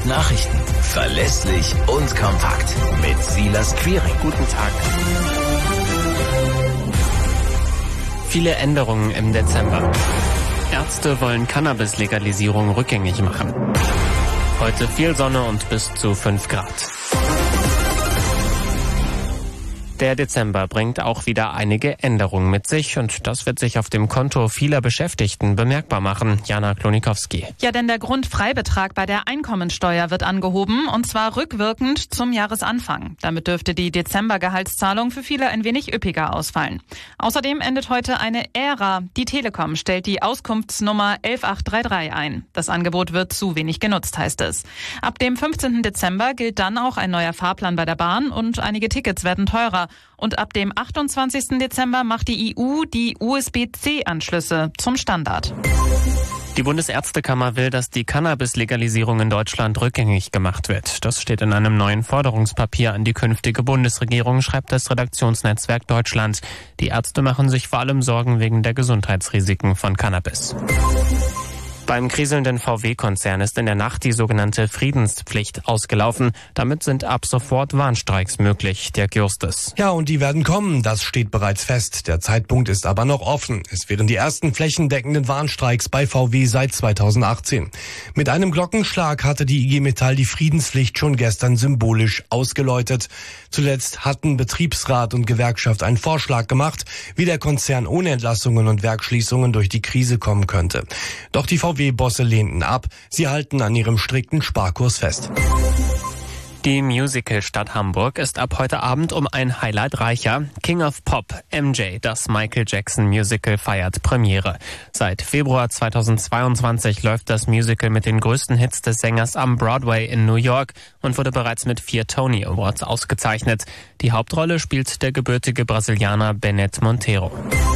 Top Nachrichten. Verlässlich und kompakt. Mit Silas Quiring. Guten Tag. Viele Änderungen im Dezember. Ärzte wollen Cannabis-Legalisierung rückgängig machen. Heute viel Sonne und bis zu 5 Grad. Der Dezember bringt auch wieder einige Änderungen mit sich und das wird sich auf dem Konto vieler Beschäftigten bemerkbar machen. Jana Klonikowski. Ja, denn der Grundfreibetrag bei der Einkommensteuer wird angehoben und zwar rückwirkend zum Jahresanfang. Damit dürfte die Dezember-Gehaltszahlung für viele ein wenig üppiger ausfallen. Außerdem endet heute eine Ära. Die Telekom stellt die Auskunftsnummer 11833 ein. Das Angebot wird zu wenig genutzt, heißt es. Ab dem 15. Dezember gilt dann auch ein neuer Fahrplan bei der Bahn und einige Tickets werden teurer. Und ab dem 28. Dezember macht die EU die USB-C-Anschlüsse zum Standard. Die Bundesärztekammer will, dass die Cannabis-Legalisierung in Deutschland rückgängig gemacht wird. Das steht in einem neuen Forderungspapier an die künftige Bundesregierung, schreibt das Redaktionsnetzwerk Deutschland. Die Ärzte machen sich vor allem Sorgen wegen der Gesundheitsrisiken von Cannabis. Beim kriselnden VW-Konzern ist in der Nacht die sogenannte Friedenspflicht ausgelaufen. Damit sind ab sofort Warnstreiks möglich, Dirk Justus. Ja, und die werden kommen, das steht bereits fest. Der Zeitpunkt ist aber noch offen. Es wären die ersten flächendeckenden Warnstreiks bei VW seit 2018. Mit einem Glockenschlag hatte die IG Metall die Friedenspflicht schon gestern symbolisch ausgeläutet. Zuletzt hatten Betriebsrat und Gewerkschaft einen Vorschlag gemacht, wie der Konzern ohne Entlassungen und Werksschließungen durch die Krise kommen könnte. Doch die VW-Bosse lehnten ab. Sie halten an ihrem strikten Sparkurs fest. Die Musicalstadt Hamburg ist ab heute Abend um ein Highlight reicher. King of Pop, MJ, das Michael Jackson Musical, feiert Premiere. Seit Februar 2022 läuft das Musical mit den größten Hits des Sängers am Broadway in New York und wurde bereits mit 4 Tony Awards ausgezeichnet. Die Hauptrolle spielt der gebürtige Brasilianer Bennett Monteiro.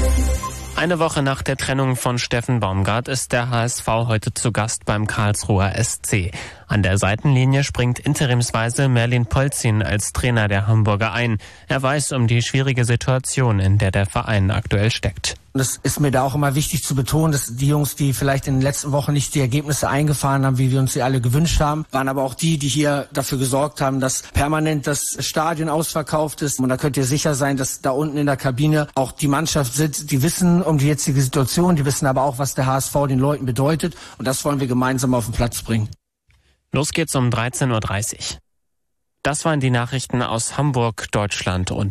Eine Woche nach der Trennung von Steffen Baumgart ist der HSV heute zu Gast beim Karlsruher SC. An der Seitenlinie springt interimsweise Merlin Polzin als Trainer der Hamburger ein. Er weiß um die schwierige Situation, in der der Verein aktuell steckt. Das ist mir da auch immer wichtig zu betonen, dass die Jungs, die vielleicht in den letzten Wochen nicht die Ergebnisse eingefahren haben, wie wir uns sie alle gewünscht haben, waren aber auch die hier dafür gesorgt haben, dass permanent das Stadion ausverkauft ist. Und da könnt ihr sicher sein, dass da unten in der Kabine auch die Mannschaft sitzt, die wissen um die jetzige Situation, die wissen aber auch, was der HSV den Leuten bedeutet. Und das wollen wir gemeinsam auf den Platz bringen. Los geht's um 13:30 Uhr. Das waren die Nachrichten aus Hamburg, Deutschland und